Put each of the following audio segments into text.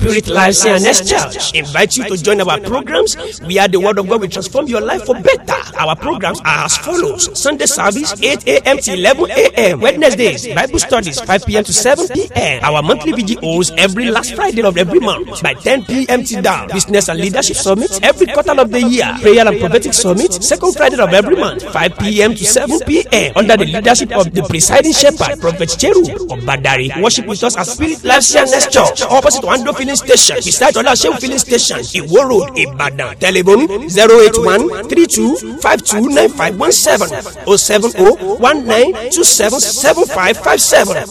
Spirit Life CNS Church invite you to join our programs. We are the Word of God will transform your life for better. Our programs are as follows: Sunday service 8 a.m. to 11 a.m. Wednesdays Bible studies 5 p.m. to 7 p.m. Our monthly VGOs every last Friday of every month by 10 p.m. to down. Business and Leadership Summit every quarter of the year. Prayer and Prophetic Summit second Friday of every month 5 p.m. to 7 p.m. under the leadership of the presiding shepherd Prophet Cheru Obadari. Worship with us at Spirit Life CNS Church opposite Wando Filling Station beside Olashewu Filling Station, Iwo Road, Ibadan. Telephone 081-3252-9517 or 70-1927-7557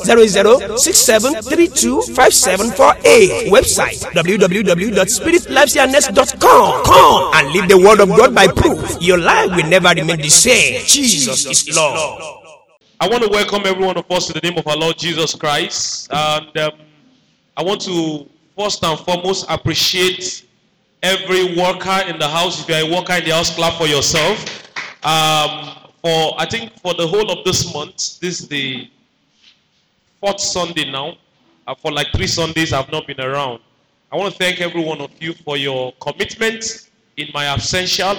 0067325748. Website www.spiritlifecns.com. Come and live the word of God by proof. Your life will never remain the same. Jesus is Lord. I want to welcome every one of us to the name of our Lord Jesus Christ. And I want to first and foremost appreciate every worker in the house. If you are a worker in the house, clap for yourself. I think for the whole of this month, this is the 4th Sunday now. For like 3 Sundays, I've not been around. I want to thank every one of you for your commitment in my absential,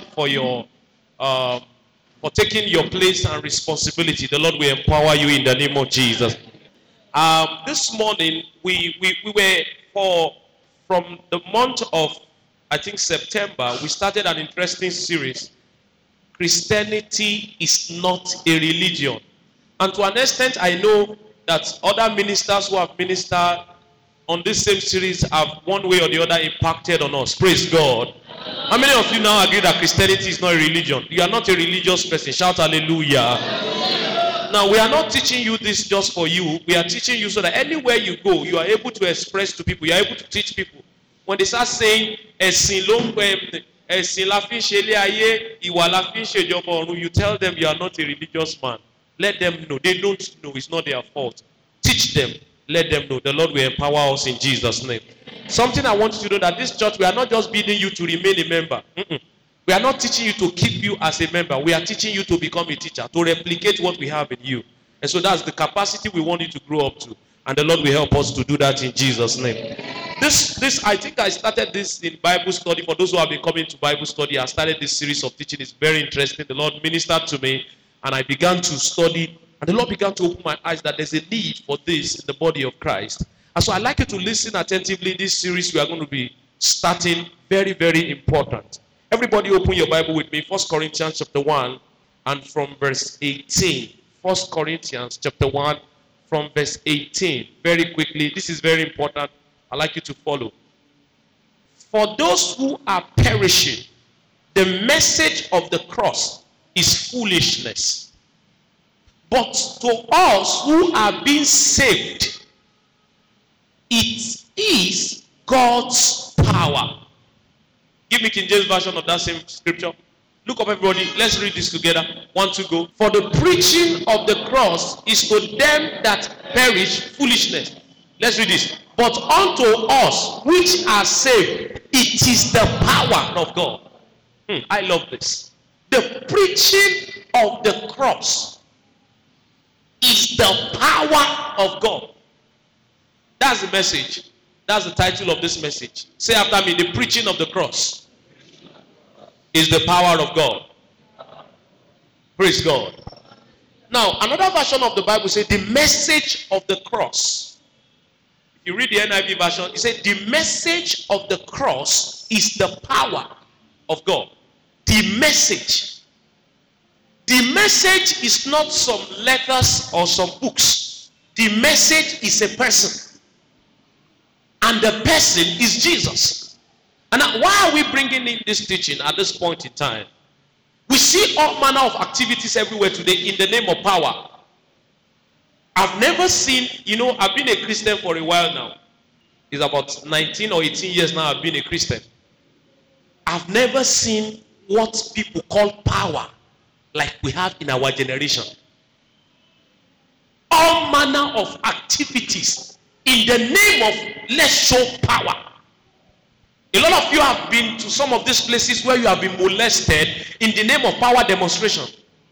for taking your place and responsibility. The Lord will empower you in the name of Jesus. This morning, we were from the month of, I think, September, we started an interesting series. Christianity is not a religion. And to an extent, I know that other ministers who have ministered on this same series have one way or the other impacted on us. Praise God. How many of you now agree that Christianity is not a religion? You are not a religious person. Shout hallelujah. Now, we are not teaching you this just for you. We are teaching you so that anywhere you go, you are able to express to people. You are able to teach people. When they start saying, you tell them you are not a religious man. Let them know. They don't know. It's not their fault. Teach them. Let them know. The Lord will empower us in Jesus' name. Something I want you to know, that this church, we are not just bidding you to remain a member. We are not teaching you to keep you as a member. We are teaching you to become a teacher, to replicate what we have in you. And so that's the capacity we want you to grow up to. And the Lord will help us to do that in Jesus' name. This I think I started this in Bible study. For those who have been coming to Bible study, I started this series of teaching. It's very interesting. The Lord ministered to me, and I began to study. And the Lord began to open my eyes that there's a need for this in the body of Christ. And so I'd like you to listen attentively. This series we are going to be starting, very, very important. Everybody open your Bible with me. 1 Corinthians chapter 1 and from verse 18. 1 Corinthians chapter 1 from verse 18. Very quickly. This is very important. I'd like you to follow. For those who are perishing, the message of the cross is foolishness. But to us who are being saved, it is God's power. Give me King James version of that same scripture. Look up, everybody. Let's read this together. 1, 2, go. For the preaching of the cross is to them that perish foolishness. Let's read this. But unto us which are saved, it is the power of God. I love this. The preaching of the cross is the power of God. That's the message. That's the title of this message. Say after me, the preaching of the cross is the power of God. Praise God. Now, another version of the Bible says the message of the cross. If you read the NIV version, it says the message of the cross is the power of God. The message. The message is not some letters or some books. The message is a person. And the person is Jesus. And now, why are we bringing in this teaching at this point in time? We see all manner of activities everywhere today in the name of power. I've never seen, I've been a Christian for a while now. It's about 19 or 18 years now I've been a Christian. I've never seen what people call power like we have in our generation. All manner of activities in the name of let's show power. A lot of you have been to some of these places where you have been molested in the name of power demonstration.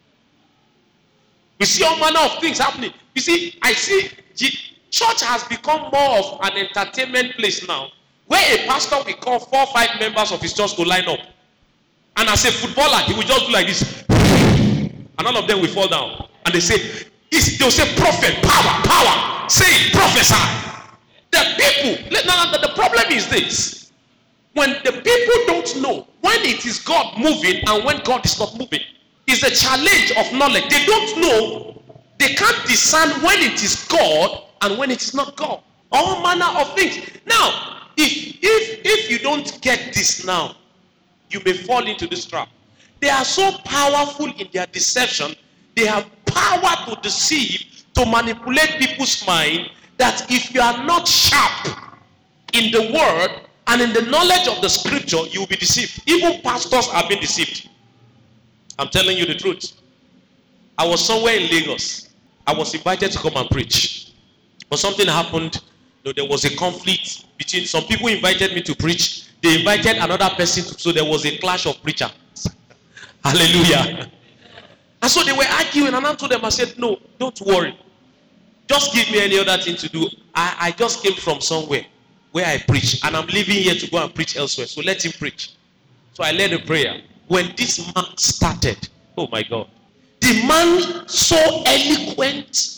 We see all manner of things happening. You see, I see church has become more of an entertainment place now, Where a pastor will call 4 or 5 members of his church to line up. And as a footballer, he will just do like this. And all of them will fall down. And they say, they'll say, prophet, power. Say it, prophesy. The people, the problem is this. When the people don't know when it is God moving and when God is not moving, it's the challenge of knowledge. They don't know. They can't discern when it is God and when it is not God. All manner of things. Now, if you don't get this now, you may fall into this trap. They are so powerful in their deception. They have power to deceive, to manipulate people's mind, that if you are not sharp in the word and in the knowledge of the scripture, you will be deceived. Even pastors have been deceived. I'm telling you the truth. I was somewhere in Lagos. I was invited to come and preach. But something happened. There was a conflict between some people invited me to preach. They invited another person, so there was a clash of preachers. Hallelujah. And so they were arguing, and I told them, I said, no, don't worry. Just give me any other thing to do. I just came from somewhere where I preach, and I'm leaving here to go and preach elsewhere. So let him preach. So I led a prayer. When this man started, oh my God, the man so eloquent,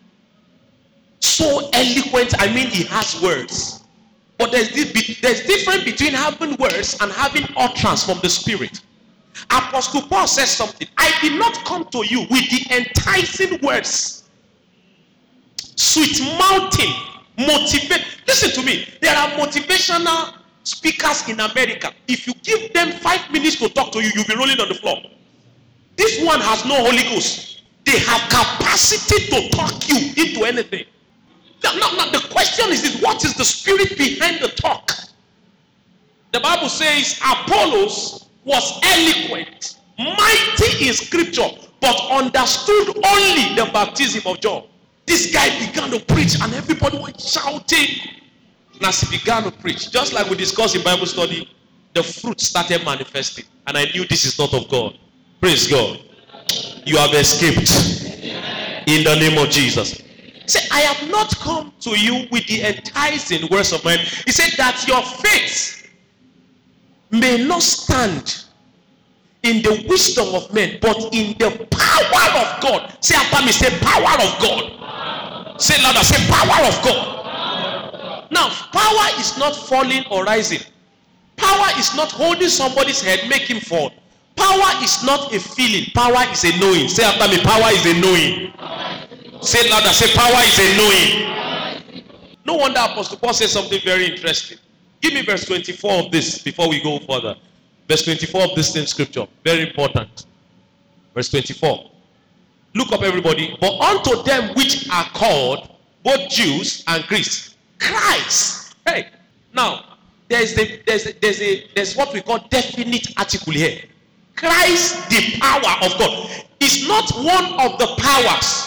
I mean, he has words. But there's difference between having words and having utterance from the Spirit. Apostle Paul says something. I did not come to you with the enticing words, sweet mouthing, motivate. Listen to me. There are motivational speakers in America. If you give them 5 minutes to talk to you, you'll be rolling on the floor. This one has no Holy Ghost. They have capacity to talk you into anything. Now, the question is this: what is the spirit behind the talk? The Bible says Apollos was eloquent, mighty in scripture, but understood only the baptism of John. This guy began to preach, and everybody was shouting. And as he began to preach, just like we discussed in Bible study, the fruit started manifesting, and I knew this is not of God. Praise God. You have escaped in the name of Jesus. Say, I have not come to you with the enticing words of men. He said that your faith may not stand in the wisdom of men, but in the power of God. Say after me, say power of God. Say louder, say power of God. Now, power is not falling or rising. Power is not holding somebody's head, make him fall. Power is not a feeling. Power is a knowing. Say after me, power is a knowing. Say louder, say power is a knowing. No wonder Apostle Paul says something very interesting. Give me verse 24 of this before we go further. Verse 24 of this same scripture. Very important. Verse 24. Look up, everybody. But unto them which are called, both Jews and Greeks, Christ. Hey, now there's what we call definite article here. Christ, the power of God, is not one of the powers.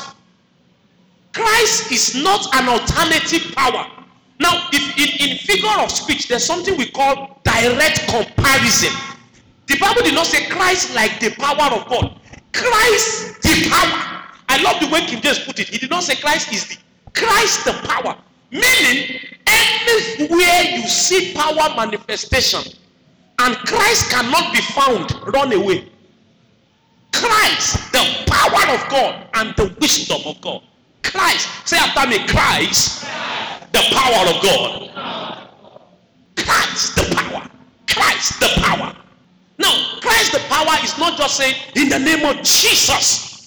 Christ is not an alternative power. Now, if in figure of speech, there's something we call direct comparison. The Bible did not say Christ like the power of God. Christ the power. I love the way King James put it. He did not say Christ is the. Christ the power. Meaning, anywhere you see power manifestation and Christ cannot be found, run away. Christ, the power of God and the wisdom of God. Christ, say after me, Christ, the power of God. Christ, the power. Christ, the power. Now, Christ, the power is not just saying in the name of Jesus.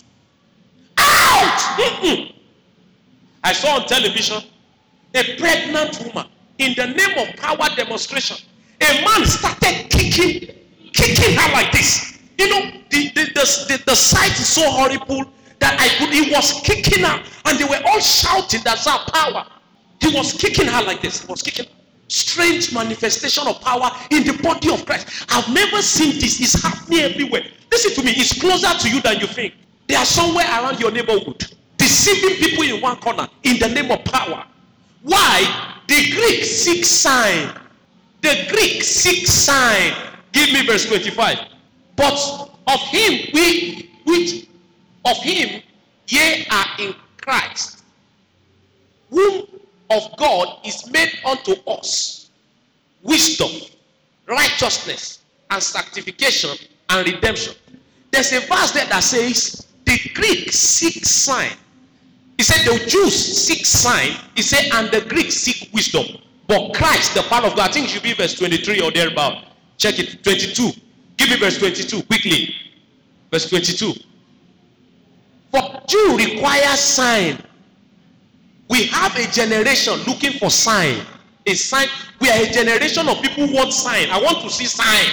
Out! I saw on television a pregnant woman in the name of power demonstration. A man started kicking her like this. You know, the sight is so horrible that he was kicking her, and they were all shouting, that's our power. He was kicking her like this. He was kicking her. Strange manifestation of power in the body of Christ. I've never seen this. It's happening everywhere. Listen to me, it's closer to you than you think. They are somewhere around your neighborhood, deceiving people in one corner in the name of power. Why? The Greek seek sign. The Greek seek sign. Give me verse 25. But of him of him ye are in Christ, whom of God is made unto us wisdom, righteousness, and sanctification and redemption. There's a verse there that says the Greeks seek sign. He said the Jews seek sign. He said and the Greeks seek wisdom. But Christ, the power of God, I think it should be verse 23 or thereabout. Check it. 22. Give me verse 22 quickly. Verse 22. For Jew requires sign. We have a generation looking for sign. A sign. We are a generation of people who want sign. I want to see sign.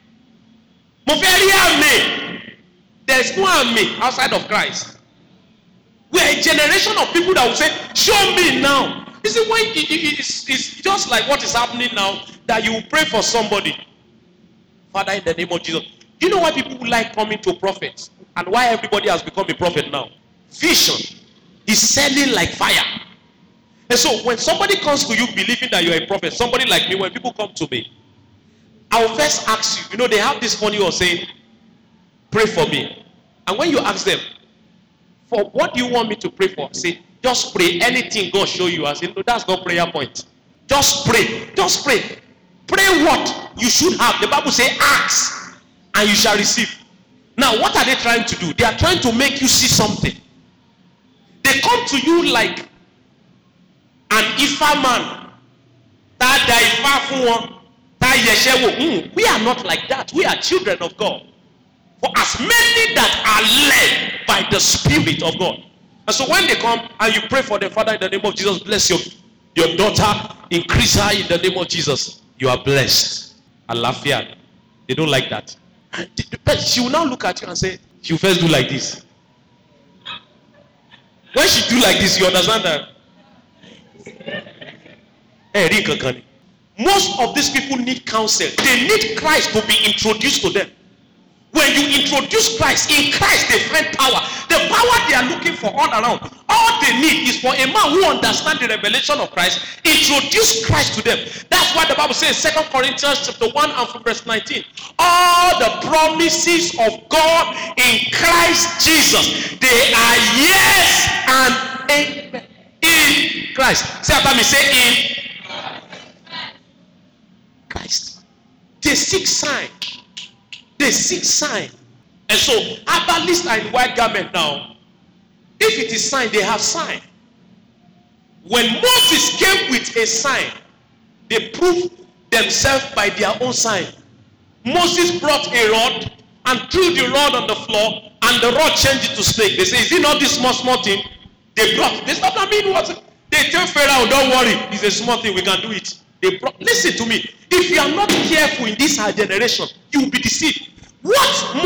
There is no army outside of Christ. We are a generation of people that will say, show me now. You see, when it's just like what is happening now, that you pray for somebody. Father, in the name of Jesus. Do you know why people like coming to prophets? And why everybody has become a prophet now? Vision is selling like fire. And so when somebody comes to you believing that you're a prophet, somebody like me, when people come to me, I will first ask you, they have this funny or saying, pray for me. And when you ask them, for what do you want me to pray for? Say, just pray. Anything God show you. I say, no, that's not prayer point. Just pray. Just pray. Pray what you should have. The Bible says, ask and you shall receive. Now, what are they trying to do? They are trying to make you see something. They come to you like an Ifa man. We are not like that. We are children of God. For as many that are led by the Spirit of God. And so when they come and you pray for them, Father, in the name of Jesus, bless your daughter, increase her in the name of Jesus. You are blessed. Alafia. They don't like that. But she will now look at you and say, she will first do like this. When she do like this, you understand that? Most of these people need counsel. They need Christ to be introduced to them. When you introduce Christ, in Christ they find power. The power they are looking for all around. All they need is for a man who understands the revelation of Christ, introduce Christ to them. That's why the Bible says in 2 Corinthians chapter 1 and from verse 19. All the promises of God in Christ Jesus, they are yes and amen. In Christ. Say after me, say in Christ. They seek sign. They seek sign. And so, herbalists are in white garment now. If it is sign, they have sign. When Moses came with a sign, they proved themselves by their own sign. Moses brought a rod and threw the rod on the floor, and the rod changed it to snake. They say, is it not this small thing? They brought. They stopped and mean what? They tell Pharaoh, don't worry, it's a small thing, we can do it. They brought. Listen to me. If you are not careful in this generation, you will be deceived. What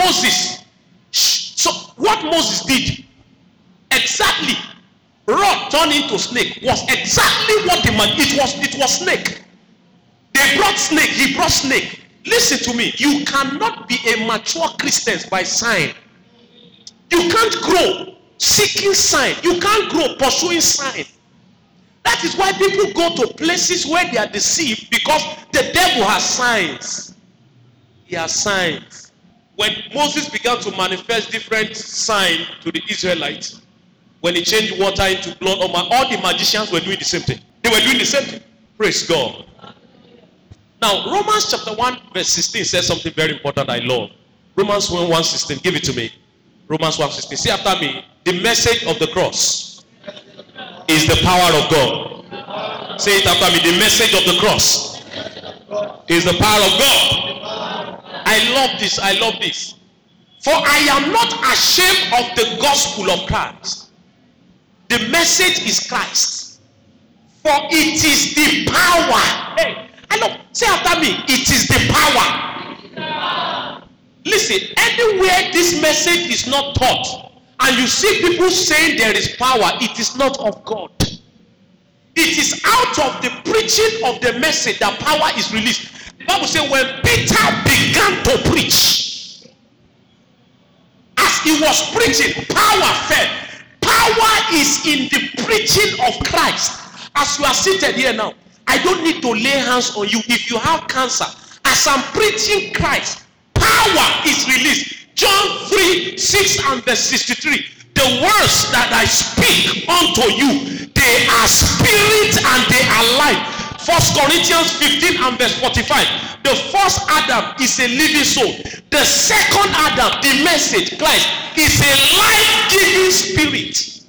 Moses did, exactly, rod turned into snake, was exactly what it was snake. They brought snake, he brought snake. Listen to me. You cannot be a mature Christian by sign. You can't grow seeking sign. You can't grow pursuing sign. That is why people go to places where they are deceived, because the devil has signs. He has signs. When Moses began to manifest different signs to the Israelites, when he changed water into blood, all the magicians were doing the same thing. They were doing the same thing. Praise God. Now, Romans chapter 1 verse 16 says something very important I love. Romans 1:16. Give it to me. Romans 1:16. See after me. The message of the cross is the power of God. Say it after me. The message of the cross is the power of God. I love this. I love this. For I am not ashamed of the gospel of Christ. The message is Christ. For it is the power. Hey, I love. Say after me. It is the power. Listen, anywhere this message is not taught, and you see people saying there is power, it is not of God. It is out of the preaching of the message that power is released. The Bible says when Peter began to preach, as he was preaching, power fell. Power is in the preaching of Christ. As you are seated here now, I don't need to lay hands on you. If you have cancer, as I'm preaching Christ, power is released. John 3:6 and verse 63. The words that I speak unto you, they are spirit and they are life. For First Corinthians 15 and verse 45. The first Adam is a living soul. The second Adam, the message, Christ, is a life-giving spirit.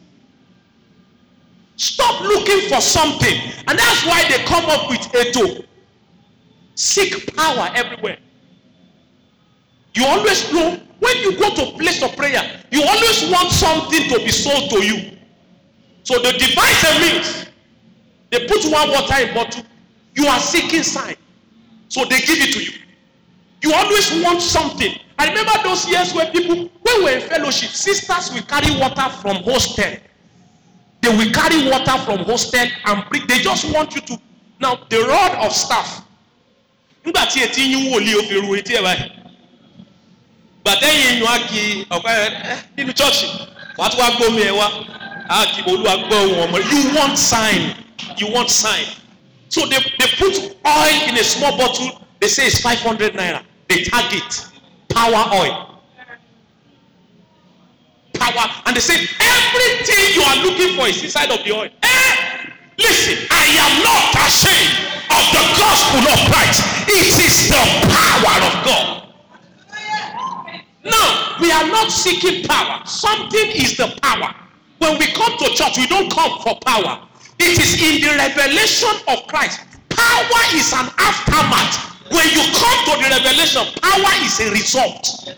Stop looking for something. And that's why they come up with Eto. Seek power everywhere. You always know when you go to a place of prayer, you always want something to be sold to you. So they devise a means. They put one water in bottle. You are seeking sign. So they give it to you. You always want something. I remember those years where people, when we were in fellowship, sisters will carry water from hostel. They will carry water from hostel and bring. They just want you to. Now, the rod of staff. Nígbà tí etí yín wò lé òfin ru etí ẹ̀ báyìí. Gbàtẹ́yìn inú àkì ọ̀pẹ́ nínú chọ́ọ̀chì. Wàá tún wá gbómi ẹ̀ wá. Àkì olúwa gbọ́ ohùn ọmọ. You want sign. You want sign. So they put oil in a small bottle. They say it's 500 naira. They tag it. Power oil. Power. And they say everything you are looking for is inside of the oil. Listen, I am not ashamed of the gospel of Christ. It is the power of God. Now, we are not seeking power. Something is the power. When we come to church, we don't come for power. It is in the revelation of Christ. Power is an aftermath. When you come to the revelation, power is a result.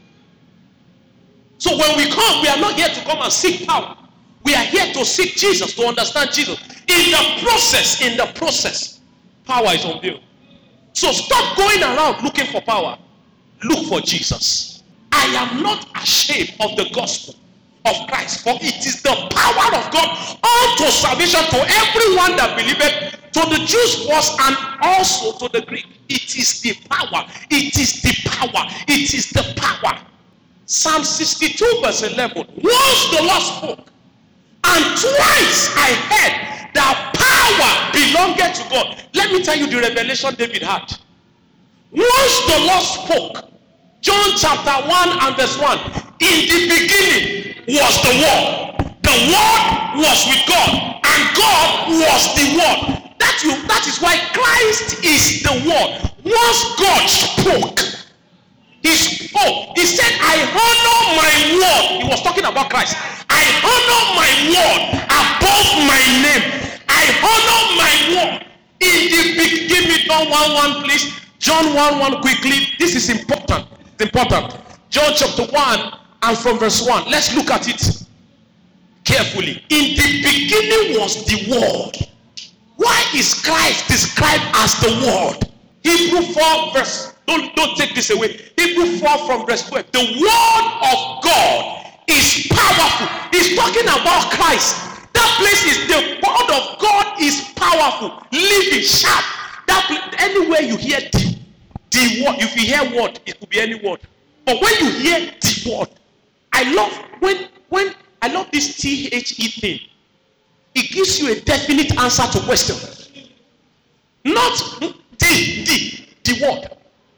So when we come, we are not here to come and seek power. We are here to seek Jesus, to understand Jesus. In the process, power is unveiled. So stop going around looking for power. Look for Jesus. I am not ashamed of the gospel of Christ, for it is the power of God unto salvation to everyone that believeth, to the Jews first and also to the Greek. It is the power. It is the power. It is the power. Psalm 62 verse 11. Once the Lord spoke, and twice I heard that power belongeth to God. Let me tell you the revelation David had. Once the Lord spoke, John chapter 1 and verse 1. In the beginning was the Word. The Word was with God, and God was the Word. That is why Christ is the Word. Once God spoke, He spoke. He said, I honor my word. He was talking about Christ. I honor my word above my name. I honor my word. Give me John 1:1, please. John 1:1 quickly. This is important. It's important. John chapter 1 and from verse 1. Let's look at it carefully. In the beginning was the word. Why is Christ described as the word? Hebrew 4 verse. Don't take this away. Hebrew 4 from verse 12. The word of God is powerful. He's talking about Christ. That place is the word of God is powerful, living, sharp. That anywhere you hear the word, if you hear word, it could be any word. But when you hear the word, I love when I love this THE thing. It gives you a definite answer to questions. Not the word.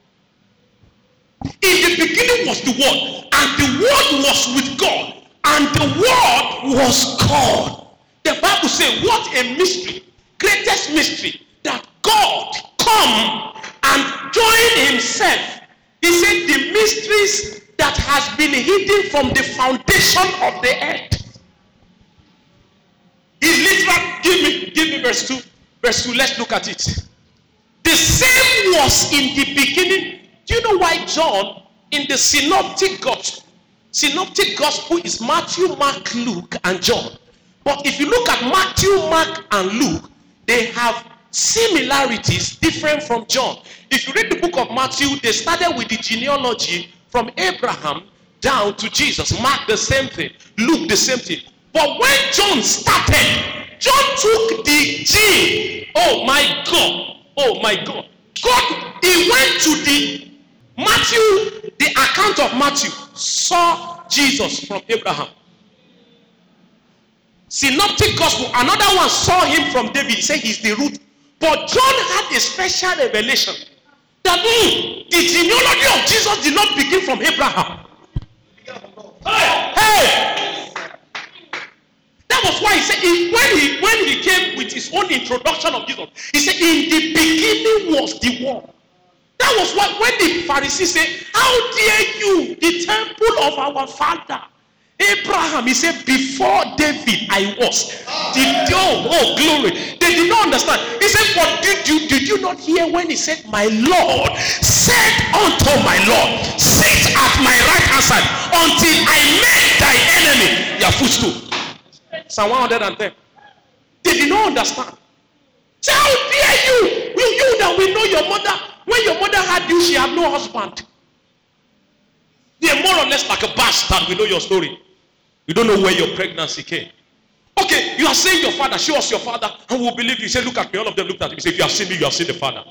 In the beginning was the word, and the word was with God, and the word was God. The Bible says, what a mystery, greatest mystery, that God come and join himself. He said the mysteries that has been hidden from the foundation of the earth. He literally, give me verse 2. Verse 2, let's look at it. The same was in the beginning. Do you know why John in the synoptic gospel is Matthew, Mark, Luke, and John. But if you look at Matthew, Mark, and Luke, they have similarities different from John. If you read the book of Matthew, they started with the genealogy from Abraham down to Jesus. Mark the same thing. Luke the same thing. But when John started, John took the gene. Oh my God. Oh my God. God, he went to the Matthew, the account of Matthew, saw Jesus from Abraham. Synoptic gospel, another one saw him from David. He said he's the root. But John had a special revelation that the genealogy of Jesus did not begin from Abraham. Hey! That's That was why he said, when he came with his own introduction of Jesus, he said, in the beginning was the Word. That was why when the Pharisees said, how dare you, the temple of our father Abraham, he said, before David I was. Glory. They did not understand. He said, but did you not hear when he said, my Lord said unto my Lord, sit at my right hand side until I make thy enemy your footstool. Psalm 110. They did not understand. So how dare you? You that we know your mother. When your mother had you, she had no husband. They're more or less like a bastard. We know your story. We don't know where your pregnancy came. Okay, you are saying your father. Show us your father, and we'll believe you. Say, look at me. All of them looked at him. He said, if you have seen me, you have seen the Father.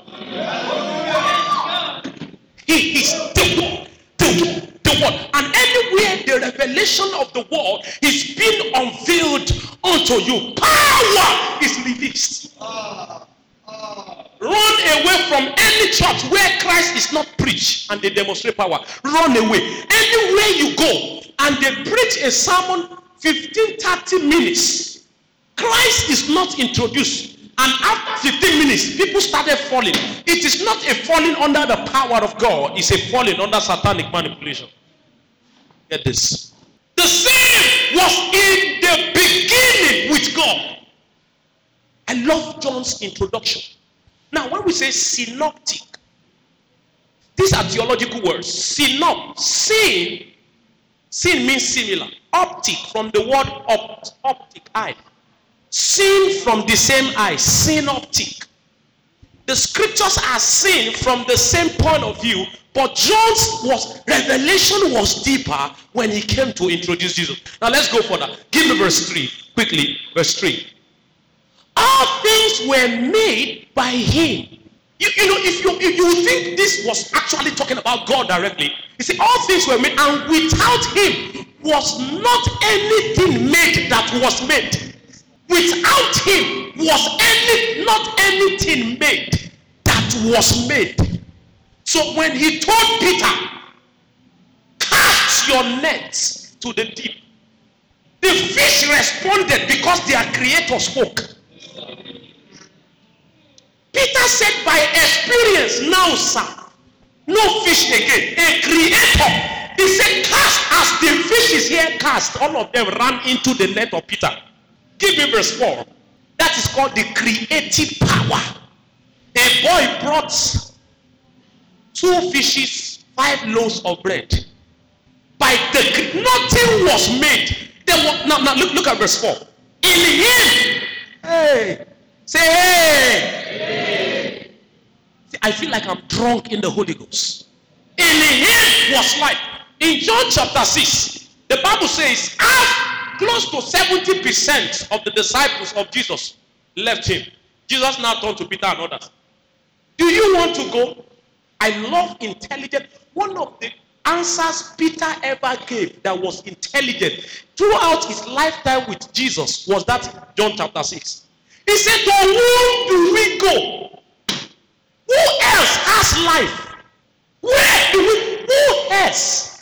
He is the word. And anywhere the revelation of the word is being unveiled unto you, power is released. Run away from any church where Christ is not preached and they demonstrate power. Run away. Anywhere you go and they preach a sermon 15-30 minutes, Christ is not introduced, and after 15 minutes people started falling. It is not a falling under the power of God, it's a falling under satanic manipulation. Get this. The same was in the beginning with God. I love John's introduction. Now when we say synoptic, these are theological words. Sin means similar. Optic, from the word optic, eye. Seen from the same eye, synoptic. The scriptures are seen from the same point of view, but John's revelation was deeper when he came to introduce Jesus. Now let's go further. Give me verse 3 quickly. Verse 3. All things were made by him. You know, if you think this was actually talking about God directly, you see, all things were made, and without him was not anything made that was made. Without him was not anything made that was made. So when he told Peter, cast your nets to the deep, the fish responded because their creator spoke. Peter said, by experience now, sir, no fish again. A creator. He said, cast. As the fish is here cast, all of them ran into the net of Peter. Give me verse 4. That is called the creative power. A boy brought 2 fishes, 5 loaves of bread. By nothing was made. Now look at verse 4. In him, hey, say hey. See, I feel like I'm drunk in the Holy Ghost. In him was life. In John chapter 6, the Bible says, close to 70% of the disciples of Jesus left him. Jesus now turned to Peter and others. Do you want to go? I love intelligent. One of the answers Peter ever gave that was intelligent throughout his lifetime with Jesus was that John chapter 6. He said, to whom do we go? Who else has life? Who else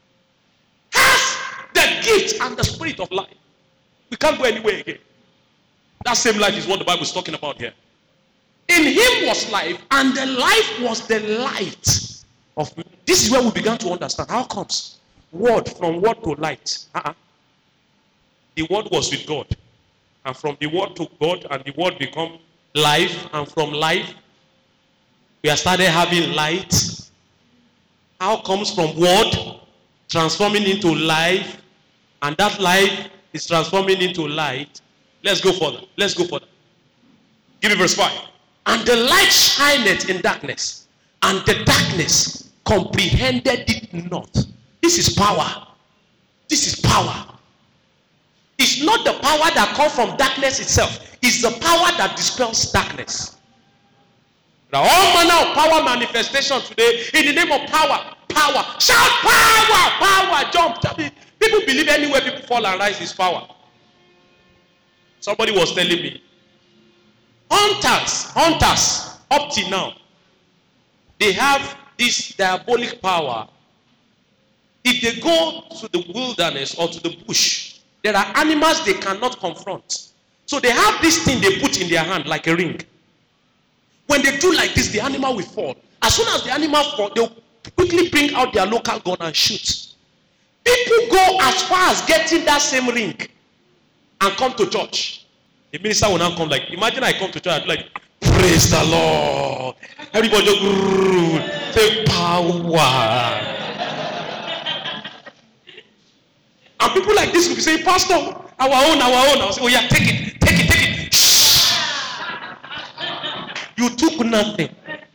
has the gift and the spirit of life? We can't go anywhere again. That same life is what the Bible is talking about here. In him was life, and the life was the light of men. This is where we began to understand how comes word from word to light. The word was with God, and from the word to God, and the word become life, and from life we have started having light. How comes from word transforming into life, and that life is transforming into light. Let's go further. Give me verse 5. And the light shineth in darkness, and the darkness comprehended it not. This is power. It's not the power that comes from darkness itself. It's the power that dispels darkness. There are all manner of power manifestation today in the name of power. Shout power, jump. People believe anywhere people fall and rise is power. Somebody was telling me, hunters, up till now, they have this diabolic power. If they go to the wilderness or to the bush There are animals they cannot confront. So they have this thing they put in their hand like a ring. When they do like this, the animal will fall. As soon as the animal falls, they'll quickly bring out their local gun and shoot. People go as far as getting that same ring and come to church. The minister will now come like, imagine I come to church and be like, praise the Lord. Everybody just say power. And people like this will be saying, Pastor, our own. I'll say, oh yeah, take it. Shh. You took nothing.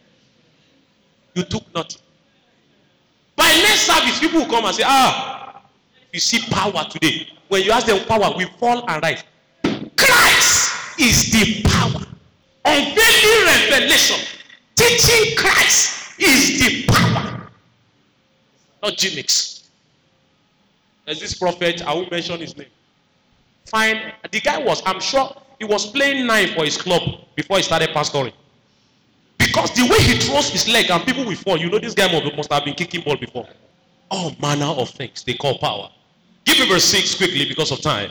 By next service, people will come and say, you see power today. When you ask them power, we fall and rise. Christ is the power. Unveiling revelation. Teaching Christ is the power. Not gimmicks. There's this prophet, I won't mention his name. Fine. The guy was, I'm sure, he was playing nine for his club before he started pastoring. Because the way he throws his leg and people will fall, you know this guy must have been kicking ball before. All manner of things they call power. Give me verse 6 quickly because of time.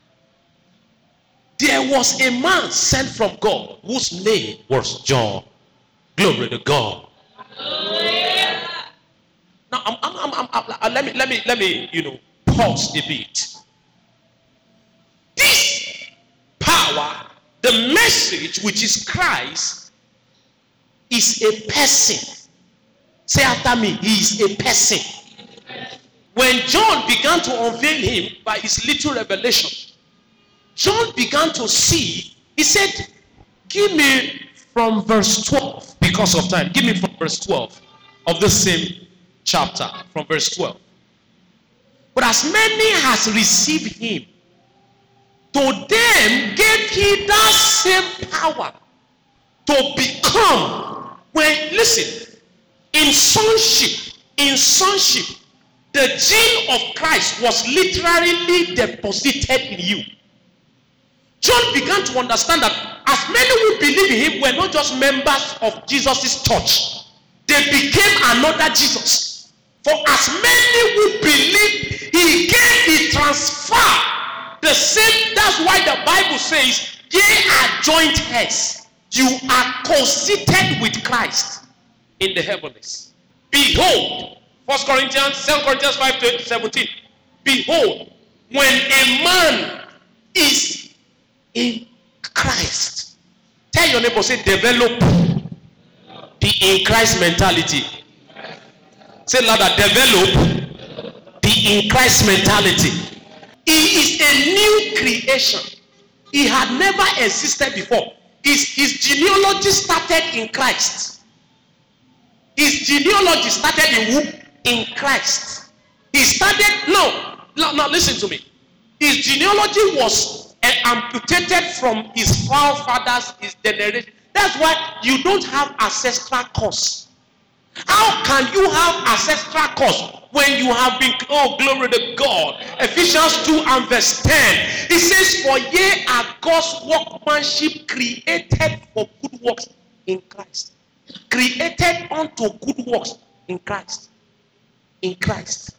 There was a man sent from God whose name was John. Glory to God. Now, let me, pause a bit. This power, the message which is Christ, is a person. Say after me, he is a person. When John began to unveil him by his little revelation, John began to see. He said, give me from verse 12 because of time. Give me from verse 12 of the same chapter, from verse 12. But as many as received him, to them gave he that same power to become. When, listen, in sonship, the gene of Christ was literally deposited in you. John began to understand that as many who believe in him were not just members of Jesus' church, they became another Jesus. For as many who believe, he transferred the same. That's why the Bible says, ye are joint heirs. You are co-seated with Christ in the heavens. Behold, 2 Corinthians 5:17. Behold, when a man is in Christ. Tell your neighbor, say, develop the in Christ mentality. Say louder, develop the in Christ mentality. He is a new creation. He had never existed before. His genealogy started in Christ. His genealogy started in who? In Christ. He started, no, listen to me. His genealogy was amputated from his forefathers, his generation. That's why you don't have ancestral curse. How can you have ancestral curse when you have been, oh glory to God. Ephesians 2 and verse 10. It says, for ye are God's workmanship, created for good works in Christ. Created unto good works in Christ. In Christ.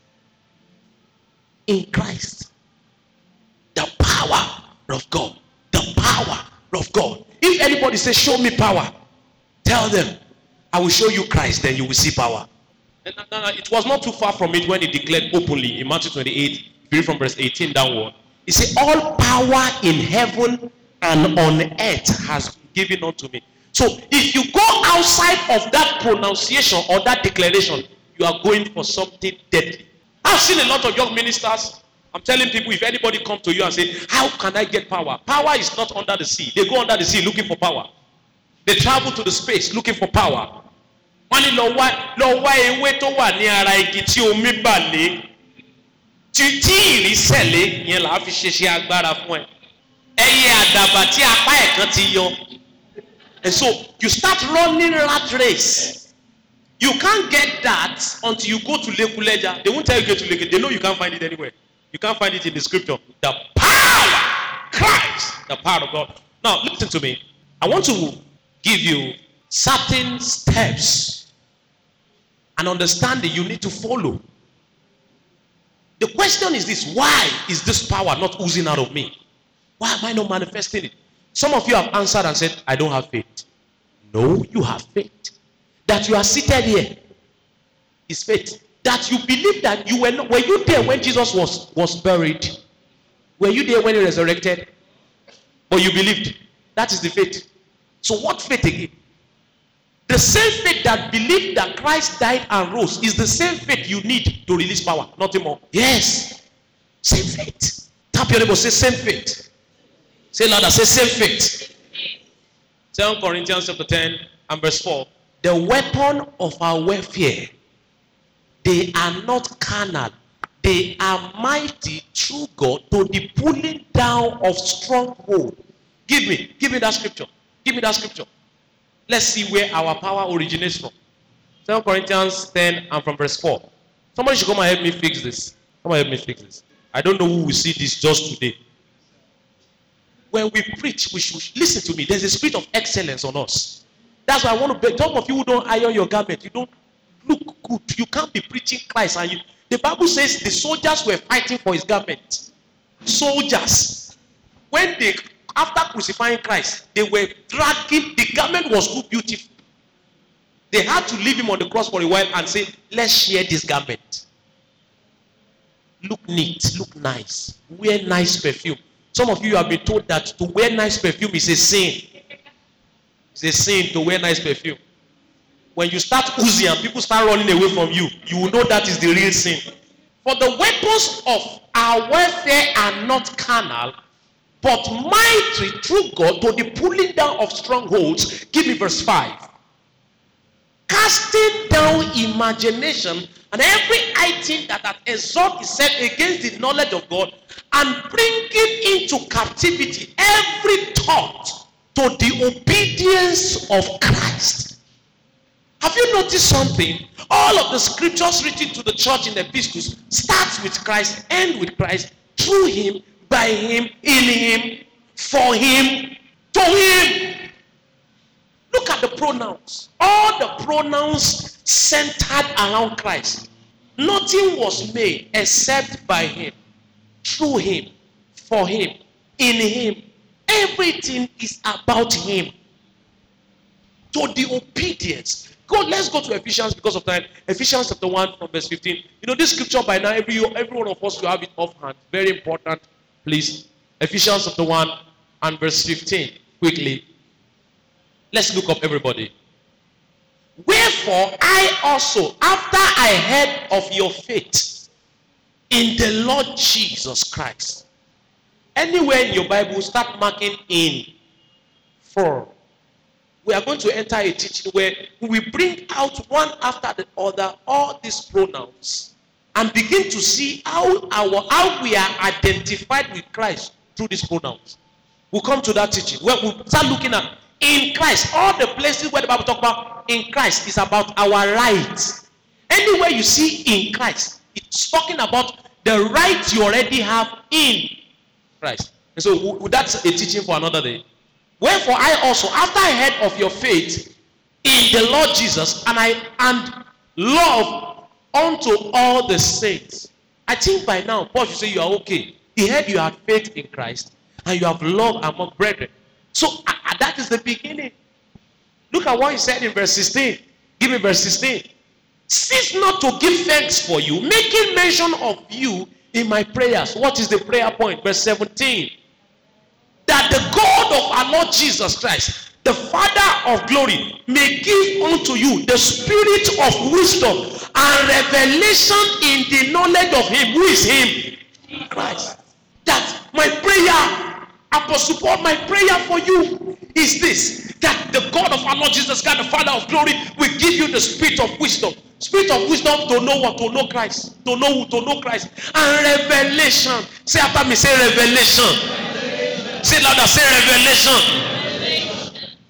In Christ. The power of God. The power of God. If anybody says, show me power, tell them, I will show you Christ, then you will see power. It was not too far from it when he declared openly in Matthew 28, read from verse 18 downward. He said, all power in heaven and on earth has been given unto me. So if you go outside of that pronunciation or that declaration, you are going for something deadly. I've seen a lot of young ministers. I'm telling people, if anybody comes to you and say, how can I get power? Power is not under the sea. They go under the sea looking for power. They travel to the space looking for power. Wọ́n ní lọ wá ewé tó wà ní ara igi tí omi bà lé tí ìrísẹ̀lé yẹn là á fi ṣe agbára fún ẹ. Ẹyẹ àdàbà tí apá ẹ̀ kan ti yọ. And so you start running rat race. You can't get that until you go to Lekuleja. They won't tell you to go to Lekuleja. They know you can't find it anywhere. You can't find it in the scripture. The power, Christ, the power of God. Now listen to me. I want to give you certain steps and understanding you need to follow The question is this: why is this power not oozing out of me? Why am I not manifesting it? Some of you have answered and said, I don't have faith. No, you have faith. That you are seated here is faith. That you believe that you were not. Were you there when Jesus was buried? Were you there when he resurrected? Or you believed? That is the faith. So what faith again? The same faith that believed that Christ died and rose is the same faith you need to release power. Nothing more. Yes. Same faith. Tap your neighbor, say same faith. Say louder, say same faith. 2 Corinthians chapter 10 and verse 4. The weapon of our warfare, they are not carnal. They are mighty through God to the pulling down of stronghold. Give me that scripture. Give me that scripture. Let's see where our power originates from. 2 Corinthians 10 and from verse 4. Somebody should come and help me fix this. Come and help me fix this. I don't know who will see this just today. When we preach, we should listen to me. There's a spirit of excellence on us. That's why I want to beg. Some of you who don't iron your garment, you don't look good. You can't be preaching Christ. And the Bible says the soldiers were fighting for his garment. Soldiers. When they, after crucifying Christ, they were dragging, the garment was too beautiful. They had to leave him on the cross for a while and say, let's share this garment. Look neat, look nice. Wear nice perfume. Some of you have been told that to wear nice perfume is a sin. It's a sin to wear nice perfume. When you start oozing and people start running away from you, you will know that is the real sin. For the weapons of our warfare are not carnal, but mighty through God to the pulling down of strongholds. Give me verse 5. Casting down imagination and every high thing that hath exalted itself against the knowledge of God, and bringing into captivity every thought to the obedience of Christ. Have you noticed something? All of the scriptures written to the church in the epistles starts with Christ, end with Christ, through him, by him, in him, for him, to him. Look at the pronouns. All the pronouns centered around Christ. Nothing was made except by him, through him, for him, in him. Everything is about him. To the obedience. Let's go to Ephesians because of time. Ephesians chapter 1 from verse 15. You know this scripture by now, every one of us will have it offhand. Very important. Please. Ephesians chapter 1 and verse 15. Quickly. Let's look up everybody. Wherefore I also, after I heard of your faith in the Lord Jesus Christ. Anywhere in your Bible, start marking in. For. We are going to enter a teaching where we bring out one after the other all these pronouns and begin to see how we are identified with Christ through these pronouns. We'll come to that teaching where we'll start looking at in Christ. All the places where the Bible talks about in Christ is about our rights. Anywhere you see in Christ, it's talking about the rights you already have in Christ. And so that's a teaching for another day. Wherefore I also, after I heard of your faith in the Lord Jesus, and love unto all the saints. I think by now, Paul should say you are okay. He heard you had faith in Christ, and you have love among brethren. So that is the beginning. Look at what he said in verse 16. Give me verse 16. Cease not to give thanks for you, making mention of you in my prayers. What is the prayer point? Verse 17. That the God of our Lord Jesus Christ, the Father of glory, may give unto you the spirit of wisdom and revelation in the knowledge of him. Who is him? Christ. That my prayer, Apostle Paul, my prayer for you is this: that the God of our Lord Jesus Christ, the Father of glory, will give you the spirit of wisdom. Spirit of wisdom to know what? To know Christ. To know who? To know Christ. And revelation. Say after me, say revelation. Say louder, say revelation.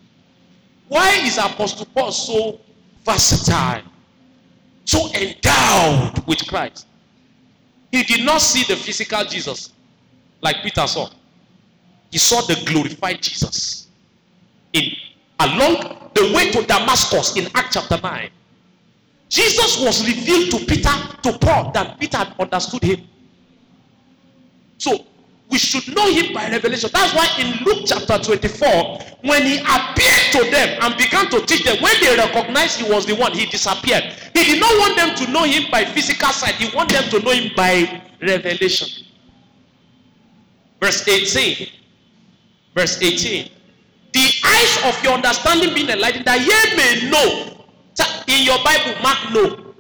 Why is Apostle Paul so versatile? So endowed with Christ? He did not see the physical Jesus like Peter saw. He saw the glorified Jesus along the way to Damascus in Acts chapter 9. Jesus was revealed to Paul, that Peter had understood him. So we should know him by revelation. That's why in Luke chapter 24, when he appeared to them and began to teach them, when they recognized he was the one, he disappeared. He did not want them to know him by physical sight. He wanted them to know him by revelation. Verse 18. Verse 18. The eyes of your understanding being enlightened, that ye may know. In your Bible, mark no.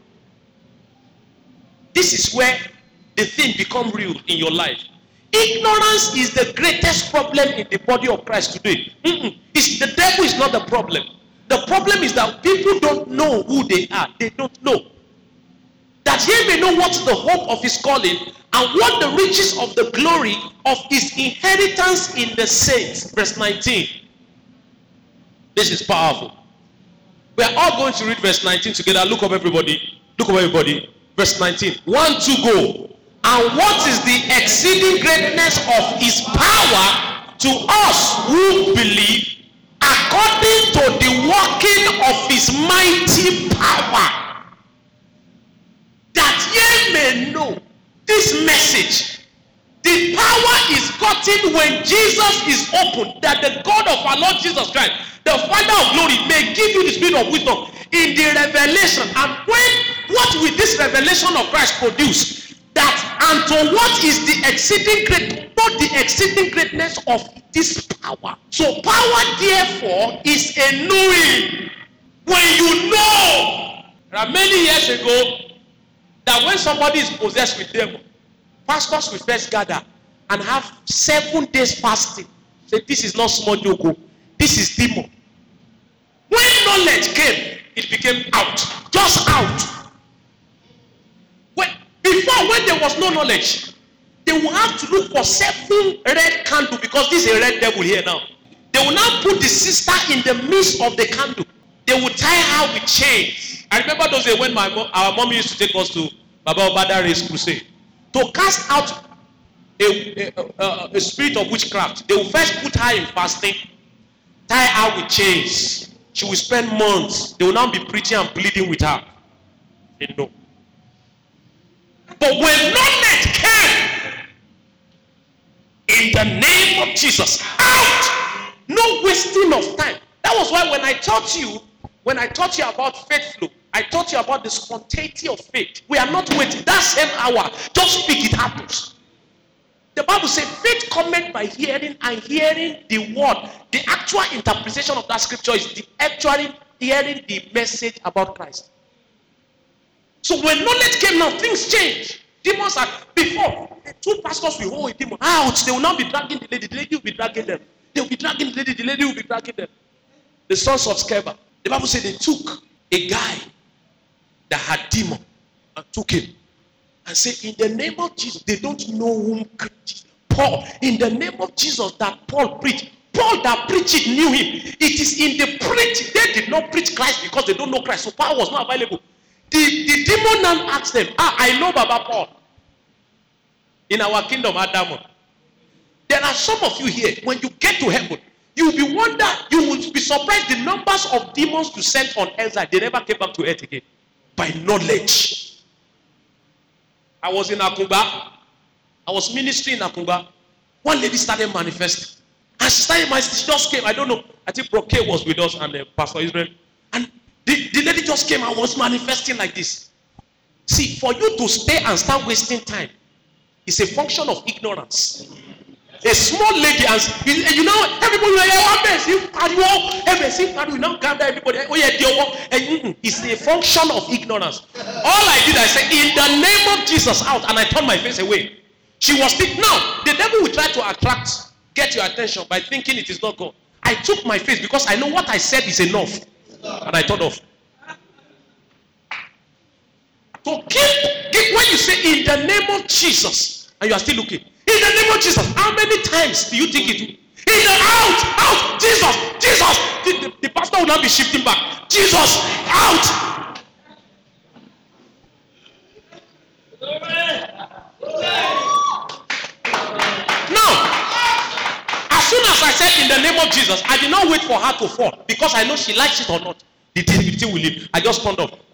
This is where the thing become real in your life. Ignorance is the greatest problem in the body of Christ today. The devil is not the problem. The problem is that people don't know who they are. They don't know. That ye may know what's the hope of his calling, and what the riches of the glory of his inheritance in the saints. Verse 19. This is powerful. We are all going to read verse 19 together. Look up, everybody. Look up, everybody. Verse 19. 1, 2, go. And what is the exceeding greatness of his power to us who believe, according to the working of his mighty power, that ye may know this message. The power is gotten when Jesus is opened, that the God of our Lord Jesus Christ, the Father of glory, may give you the spirit of wisdom in the revelation. And what will this revelation of Christ produce? That unto what is the exceeding greatness of this power. So power therefore is a knowing. When you know. There are many years ago that when somebody is possessed with devil, pastors will first gather and have 7 days fasting. Say, this is not small joke. This is demon. When knowledge came, it became out. Just out. Before, when there was no knowledge, they will have to look for 7 red candles, because this is a red devil here now. They will now put the sister in the midst of the candle. They will tie her with chains. I remember those days when our mom used to take us to Baba Obada Race Crusade to cast out a spirit of witchcraft. They will first put her in fasting, tie her with chains. She will spend months. They will now be preaching and pleading with her. They know. But when knowledge came, in the name of Jesus, out. No wasting of time. That was why when I taught you about faith flow, I taught you about the spontaneity of faith. We are not waiting. That same hour, just speak, it happens. The Bible says faith cometh by hearing, and hearing the word. The actual interpretation of that scripture is the actually hearing the message about Christ. So when knowledge came now, things change. Demons are, before, the 2 pastors will hold a demon out. They will not be dragging the lady will be dragging them. They will be dragging the lady will be dragging them. The sons of Sceva. The Bible said they took a guy that had demon and took him and said, in the name of Jesus, they don't know whom Paul, in the name of Jesus that Paul preached. Paul that preached it knew him. It is in the preach. They did not preach Christ because they don't know Christ. So power was not available. The demon now asked them, I know Baba Paul. In our kingdom, Adam. There are some of you here, when you get to heaven, you will be surprised the numbers of demons you sent on exile. They never came back to earth again. By knowledge. I was in Akumba. I was ministering in Akumba. One lady started manifesting. And she just came. I don't know. I think Broke was with us and Pastor Israel. And the lady just came and was manifesting like this. See, for you to stay and start wasting time is a function of ignorance. A small lady, and you know, everybody will now gather everybody. Oh yeah, it's a function of ignorance. All I did, I said, in the name of Jesus, out, and I turned my face away. She was still. Now the devil will try to get your attention by thinking it is not God. I took my face because I know what I said is enough, and I turned off. So keep when you say in the name of Jesus, and you are still looking. In the name of Jesus, how many times do you think it will? In the out, Jesus. The pastor will not be shifting back. Jesus, out. Now, as soon as I said in the name of Jesus, I did not wait for her to fall because I know she likes it or not. The thing will leave. I just turned off.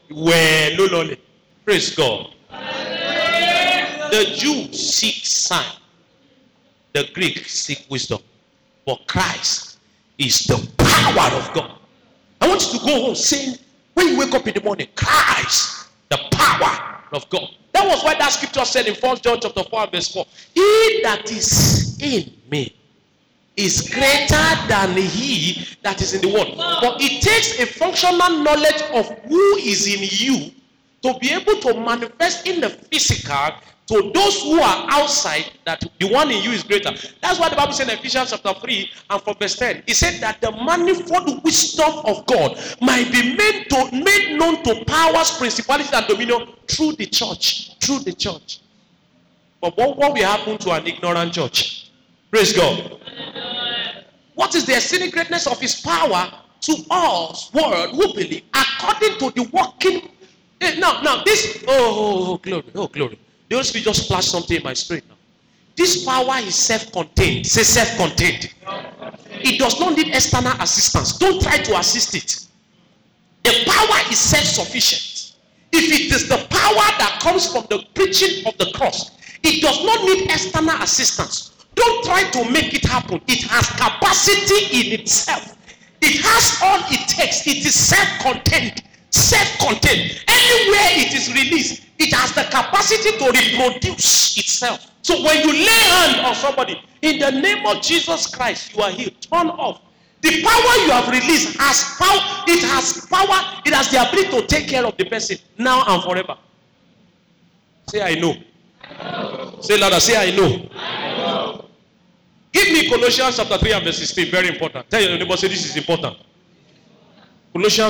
Well, no, no, no. Praise God. The Jews seek sign. The Greek seek wisdom. But Christ is the power of God. I want you to go home saying, when you wake up in the morning, Christ, the power of God. That was why that scripture said in 1 John chapter 4 verse 4, he that is in me is greater than he that is in the world. But it takes a functional knowledge of who is in you to be able to manifest in the physical to those who are outside, that the one in you is greater. That's why the Bible said in Ephesians chapter 3 and from verse 10, it said that the manifold wisdom of God might be made known to powers, principalities, and dominion through the church. Through the church. But what will happen to an ignorant church? Praise God. What is the exceeding greatness of his power to us, world, who believe, according to the working. Now, this, glory. The Holy Spirit just flashed something in my spirit now. This power is self-contained. Say self-contained. It does not need external assistance. Don't try to assist it. The power is self-sufficient. If it is the power that comes from the preaching of the cross, it does not need external assistance. Don't try to make it happen. It has capacity in itself. It has all it takes. It is self-contained. Self-contained. Anywhere it is released, it has the capacity to reproduce itself. So when you lay hand on somebody, in the name of Jesus Christ, you are healed. Turn off. The power you have released has power. It has power. It has the ability to take care of the person now and forever. Say, I know. Say louder. Say, I know. Give me Colossians chapter 3 and verse 16. Very important. Tell your neighbor, say this is important. Colossians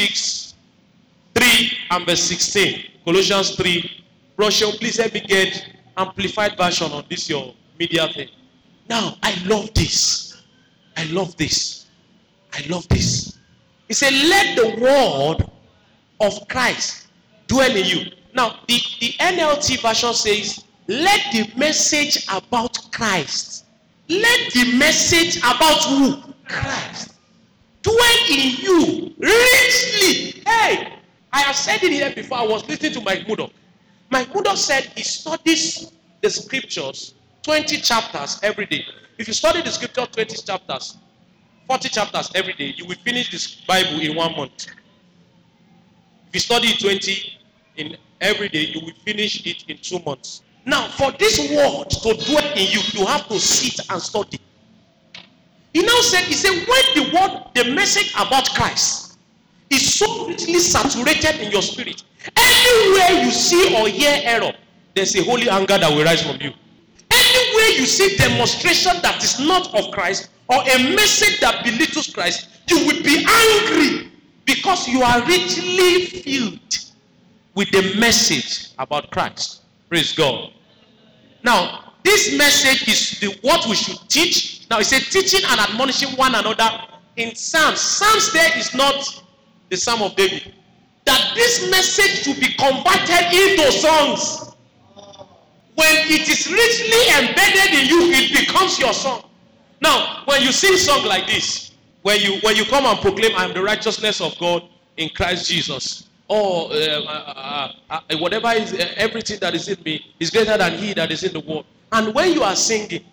3 and verse 16. Colossians 3. Russian, please help me get amplified version on this your media thing. Now, I love this. I love this. I love this. He said, let the word of Christ dwell in you. Now, the NLT version says, let the message about Christ. Let the message about who? Christ. Dwell in you richly. Hey, I have said it here before. I was listening to Mike Murdoch. Mike Murdoch said he studies the scriptures 20 chapters every day. If you study the scripture 20 chapters, 40 chapters every day, you will finish this Bible in 1 month. If you study 20 in every day, you will finish it in 2 months. Now, for this word to dwell in you, you have to sit and study. He now said, when the message about Christ is so richly saturated in your spirit, anywhere you see or hear error, there's a holy anger that will rise from you. Anywhere you see demonstration that is not of Christ, or a message that belittles Christ, you will be angry because you are richly filled with the message about Christ. Praise God. Now, this message is what we should teach. Now, it says teaching and admonishing one another in Psalms. Psalms there is not the Psalm of David. That this message should be converted into songs. When it is richly embedded in you, it becomes your song. Now, when you sing song like this, when you come and proclaim, I am the righteousness of God in Christ Jesus, or whatever is everything that is in me is greater than he that is in the world. And when you are singing,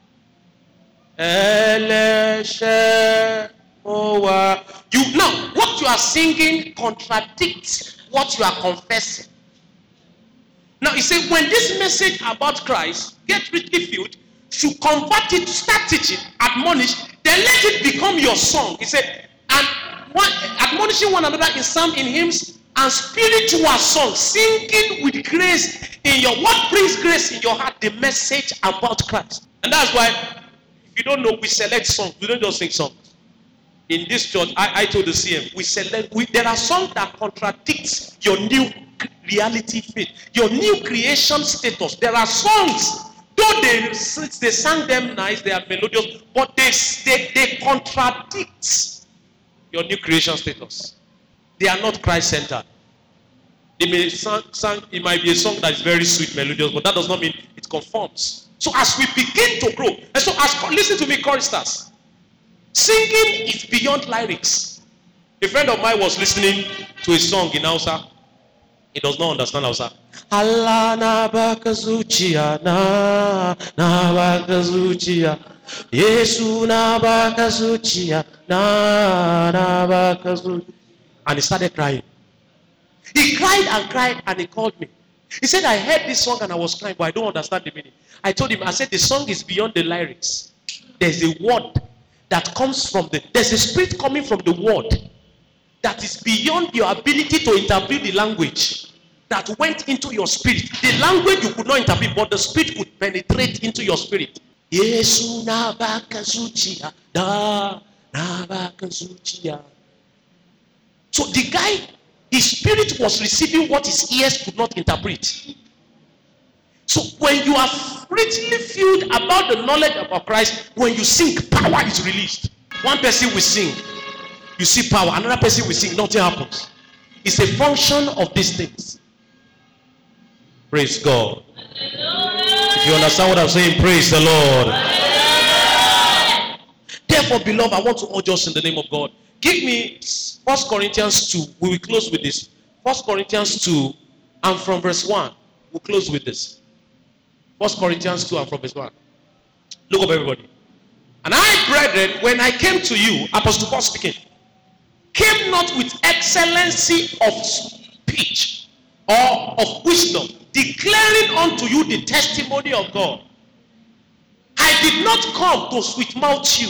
what you are singing contradicts what you are confessing. Now, he said, when this message about Christ gets richly filled, you convert it, start teaching, admonish, then let it become your song. He said, admonishing one another in psalms, in hymns, and spiritual songs, singing with grace in your, what brings grace in your heart? The message about Christ. And that's why, if you don't know, we select songs. We don't just sing songs. In this church, I told the CM, there are songs that contradict your new reality faith, your new creation status. There are songs, though they sang them nice, they are melodious, but they contradict your new creation status. They are not Christ-centered. It might be a song that is very sweet, melodious, but that does not mean it conforms. So as we begin to grow, and so listen to me, choristers. Singing is beyond lyrics. A friend of mine was listening to a song in Hausa. He does not understand Hausa. Allah na baka zuciya na baka zuciya. Yesu na baka zuciya na baka zuciya. And he started crying. He cried and cried and he called me. He said, I heard this song and I was crying, but I don't understand the meaning. I told him, I said, the song is beyond the lyrics. There's a word that comes from there's a spirit coming from the word that is beyond your ability to interpret the language that went into your spirit. The language you could not interpret, but the spirit could penetrate into your spirit. Yesu na baka zuciya na baka zuciya. So the guy, his spirit was receiving what his ears could not interpret. So when you are richly filled about the knowledge about Christ, when you sing, power is released. One person will sing, you see power. Another person will sing, nothing happens. It's a function of these things. Praise God. If you understand what I'm saying, praise the Lord. Therefore, beloved, I want to urge us in the name of God. Give me 1 Corinthians 2. We will close with this. 1 Corinthians 2 and from verse 1. We'll close with this. 1 Corinthians 2 and from verse 1. Look up, everybody. And I, brethren, when I came to you, Apostle Paul speaking, came not with excellency of speech or of wisdom, declaring unto you the testimony of God. I did not come to sweet mouth you.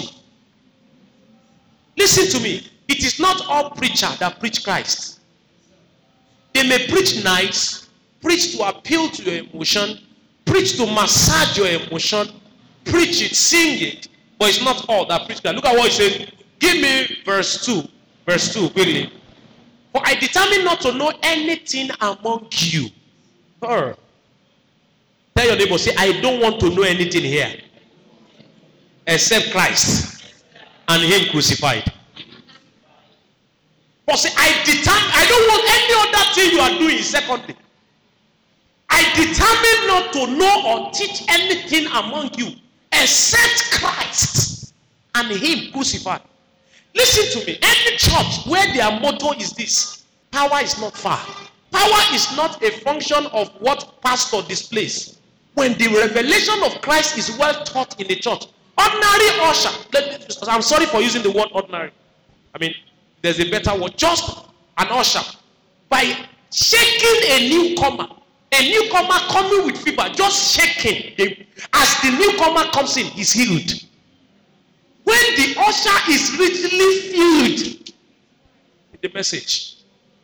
Listen to me. It is not all preachers that preach Christ. They may preach nice, preach to appeal to your emotion, preach to massage your emotion, preach it, sing it, but it's not all that preach Christ. Look at what he says. Give me verse 2. Verse 2, quickly. For I determined not to know anything among you. Tell your neighbor, say, I don't want to know anything here except Christ and Him crucified. But say, I don't want any other thing you are doing secondly. I determined not to know or teach anything among you except Christ and Him crucified. Listen to me. Any church where their motto is this: power is not far. Power is not a function of what pastor displays. When the revelation of Christ is well taught in the church, ordinary usher, I'm sorry for using the word ordinary. I mean, there's a better word. Just an usher, by shaking a newcomer coming with fever, just shaking, as the newcomer comes in, he's healed. When the usher is richly filled with the message,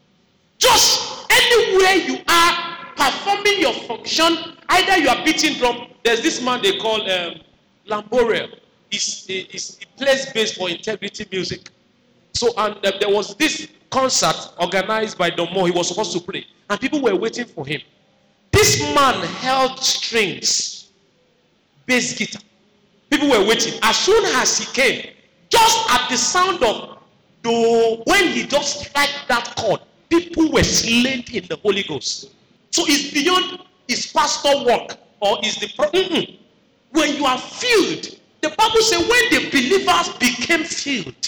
just anywhere you are performing your function, either you are beating drum. There's this man they call Lamborel. He plays bass for Integrity Music. So and there was this concert organized by Domo. He was supposed to play, and people were waiting for him. This man held strings, bass guitar. People were waiting. As soon as he came, just at the sound of do, when he just struck that chord, people were slain in the Holy Ghost. So it's beyond his pastor work or is the when you are filled. The Bible says when the believers became filled,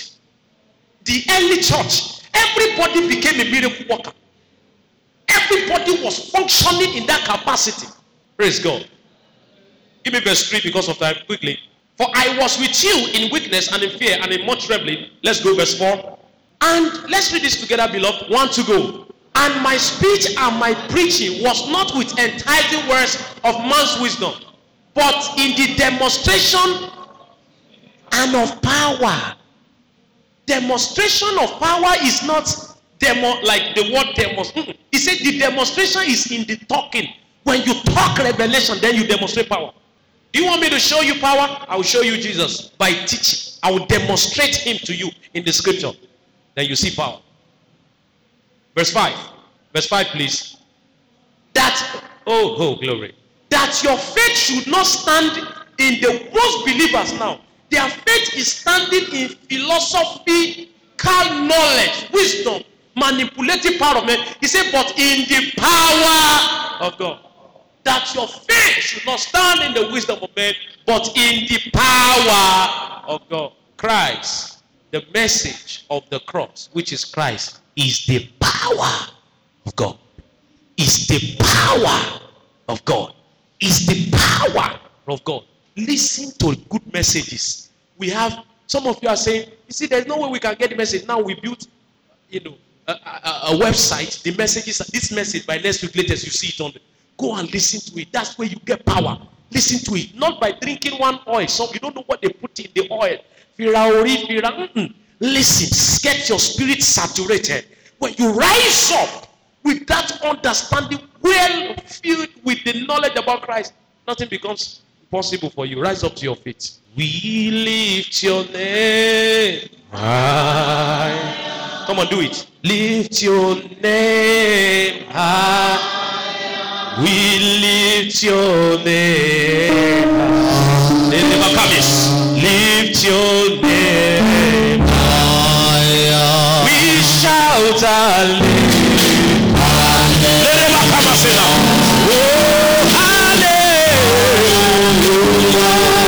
the early church, everybody became a miracle worker. Everybody was functioning in that capacity. Praise God. Give me verse 3 because of time, quickly. For I was with you in weakness and in fear and in much trembling. Let's go verse 4. And let's read this together, beloved. 1 to go. And my speech and my preaching was not with enticing words of man's wisdom, but in the demonstration and of power. Demonstration of power is not like the word demonstration. He said the demonstration is in the talking. When you talk revelation, then you demonstrate power. Do you want me to show you power? I will show you Jesus by teaching. I will demonstrate Him to you in the scripture. Then you see power. Verse 5. Verse 5, please. That, oh glory. That your faith should not stand in the most believers now. Their faith is standing in philosophy, knowledge, wisdom, manipulative power of men. He said, but in the power of God. That your faith should not stand in the wisdom of men, but in the power of God. Christ, the message of the cross, which is Christ, is the power of God. is the power of God. Is the power of God. Listen to good messages. We have, some of you are saying, you see, there's no way we can get the message. Now we built, a website. The messages, this message by next week latest, you see it on the, go and listen to it. That's where you get power. Listen to it. Not by drinking one oil. Some you don't know what they put in the oil. Listen. Get your spirit saturated. When you rise up with that understanding, well filled with the knowledge about Christ, nothing becomes possible for you. Rise up to your feet. We lift your name high. Come on, do it. Lift your name high. We lift your name high. They never come in. Lift your name high. We shout hallelujah. They never come and say that. Oh, hallelujah.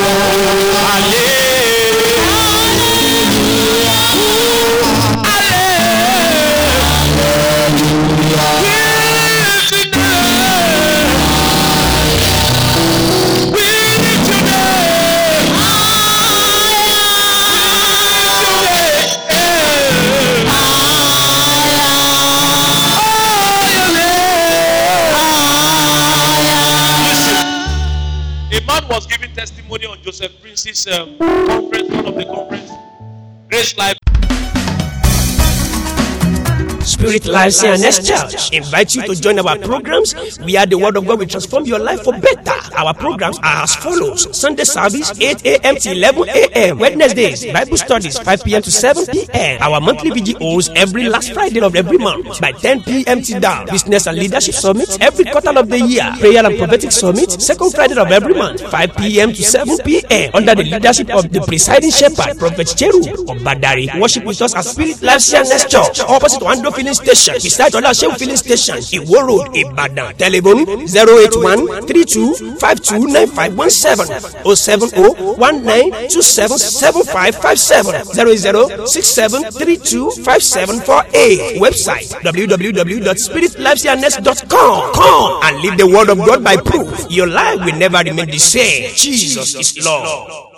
Was giving testimony on Joseph Prince's conference, one of the conference, Grace Life. Spirit Life CNS Church invite you to join our programs. We are the Word of God will transform your life for better. Our programs are as follows: Sunday service 8 a.m. to 11 a.m. Wednesdays Bible studies 5 p.m. to 7 p.m. Our monthly VGOs every last Friday of every month by 10 p.m. till down. Business and Leadership Summit every quarter of the year. Prayer and Prophetic Summit second Friday of every month 5 p.m. to 7 p.m. under the leadership of the presiding shepherd Prophet Cheru of Badari. Worship with us at Spirit Life CNS Church opposite Wando Filling Station beside Olashewu Filling Station, Iwo Road, Ibadan. Telephone 081-3252-9517 070-1927-7557 0067325748. Website www.spiritlifecns.com. Come and live the word of God by proof. Your life will never remain the same. Jesus is Lord.